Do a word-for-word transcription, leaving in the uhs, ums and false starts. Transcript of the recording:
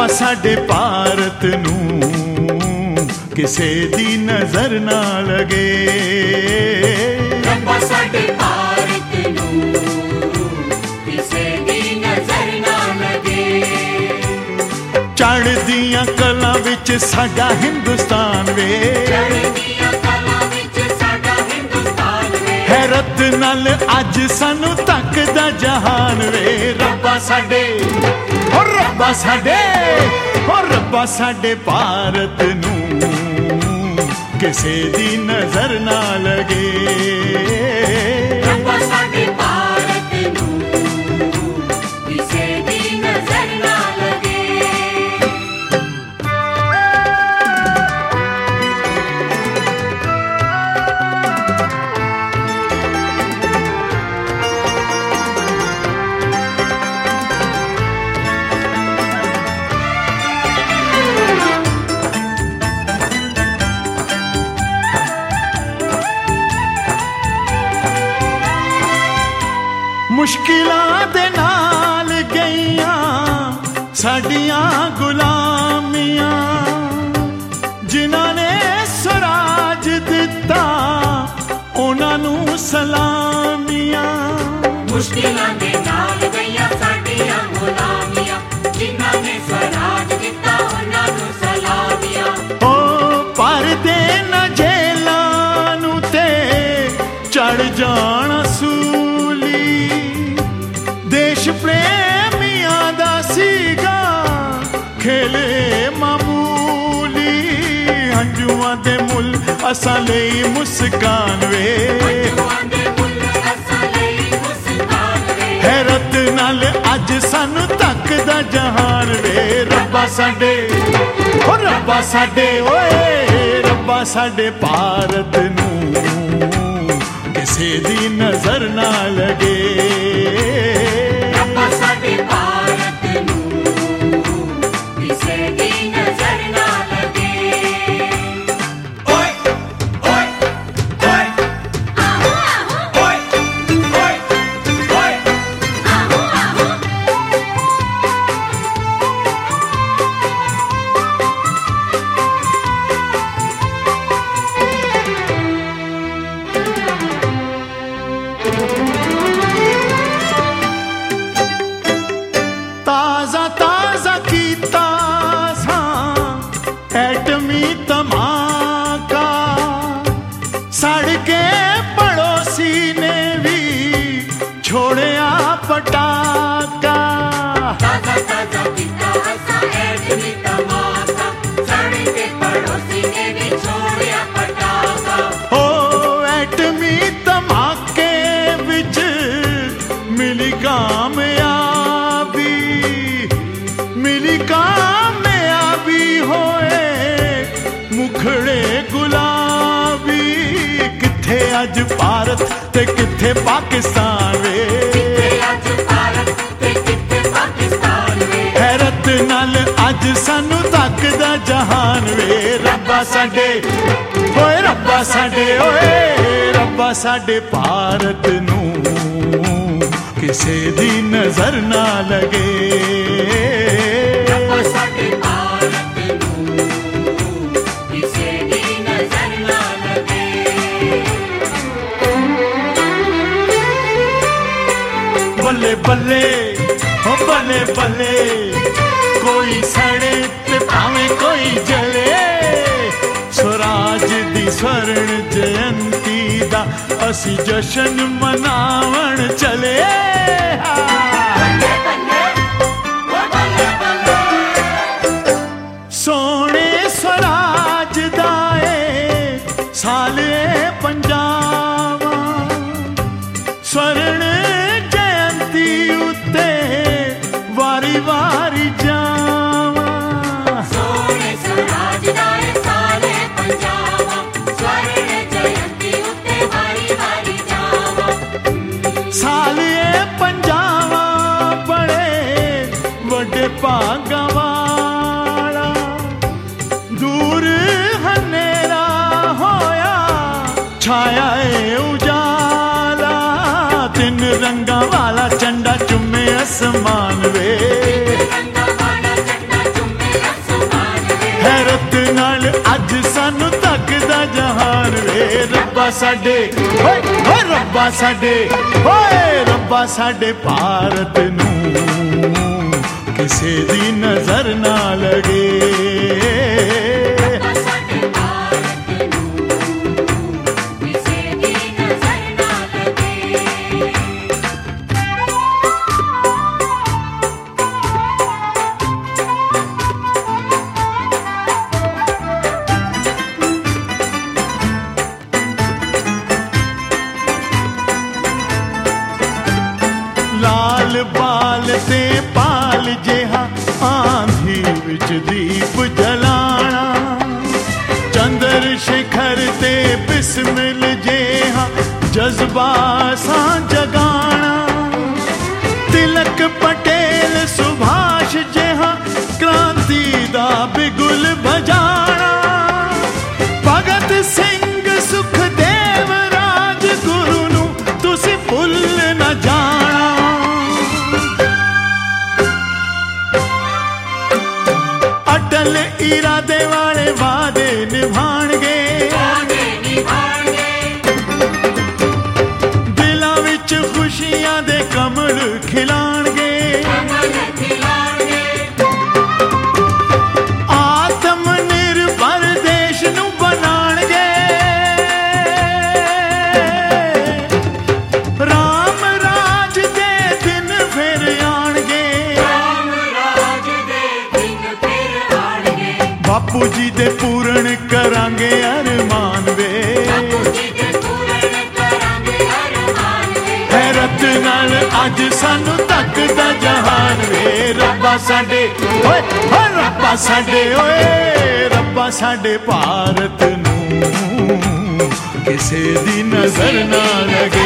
साडे भारत नूं किसे दी नजर ना लगे। रब्बा साडे भारत नूं किसे दी नजर ना लगे। चढ़दियां कलां विच साडा हिंदुस्तान वे, चढ़दियां कलां विच साडा हिंदुस्तान वे। हैरत नाल अज सानू तकदा जहान वे। रब्बा साडे ओ रब्बा साडे ओ रब्बा साडे भारत नूं किसे दी नजर ना लगे। रब्बा साडे भारत नूं किसे दी नजर ना लगे। मुश्किलां दे नाल गईयां साडियां गुलामियां, जिन्हां ने स्वराज दिता उन्हां नूं सलामियां। मुश्किलां दे नाल गईयां साडियां गुलामियां, जिन्हां ने स्वराज दिता उन्हां नूं सलामियां। ओ पर दे न जेलां नूं ते चढ़ जाना सूली, देश प्रेमियां दा सीगा खेले मामूली। हंजुआं दे मुल असां लई मुस्कान वे, हैरत नाल अज सानू तकदा जहान वे। रब्बा साडे ओ रब्बा साडे ओए रब्बा साडे भारत नूं किसे दी नजर ना लगे। रब्बा साडे भारत नूं किसे दी नजर ना लगे। ओए ओए ओए आहो आहो ओए ओए ओए आहो आहो। ताजा ताजा कीता सां एटमी धमाका, सड़के पड़ोसी ने भी छोड़िया पटाका। ताजा ताजा कीता असां एटमी धमाका, सड़के पड़ोसी ने भी छोड़िया पटाका। ओ एटमी धमाके विच मिली कामयाबी, मिली कामयाबी होए मुखड़े गुलाबी। किथे अज भारत ते किथे पाकिस्तान वे, किथे अज भारत ते किथे पाकिस्तान वे। हैरत नाल अज सानू तकदा जहान वे। रब्बा साडे ओए रब्बा साडे ओए रब्बा साडे भारत नूं किसे दी नजर ना लगे। रब्बा साडे भारत नूं किसे दी नजर ना लगे। बल्ले बल्ले ओ बल्ले बल्ले, कोई सड़े ते भावें कोई जले। स्वराज दी स्वर्ण जयंती दा असी जशन मनावण चले। बल्ले बल्ले ओ बल्ले बल्ले, सोने स्वराज दा ए साले पंजावा, स्वर्ण जयंती उत्ते वारी वारी जावा। सोने स्वराज दा ए साले पंजावा, स्वर्ण जयंती उत्ते वारी वारी जावा। साले पंजावा नाल अज सानू तकदा जहान वे रब्बा साडे ओए ओए रब्बा साडे ओए रब्बा साडे भारत नू किसे दी नजर ना लगे लाल बाल ते पाल जेहा आंधी विच दीप जलाना चंद्र शिखर ते बिस्मिल जेहा जज्बा सा जगाना तिलक पटेल सुभाष जेहा क्रांति दा बिगुल बजाना भगत सिंह सुखदेव राजगुरु नू तुसी भुल न जाना अटल इरादे वाले वादे निभाणगे दिलां विच खुशियां दे कमल खिलाणगे आत्म निर्भर देश नू बनाणगे राम राज दे दिन फिर आणगे बापू जी दे पूर्ण करांगे अरमान वे हैरत नाल अज सानू तकदा जहान वे रब्बा साडे ओए ओए रब्बा साडे ओए रब्बा साडे भारत नू किसे दी नजर ना लगे।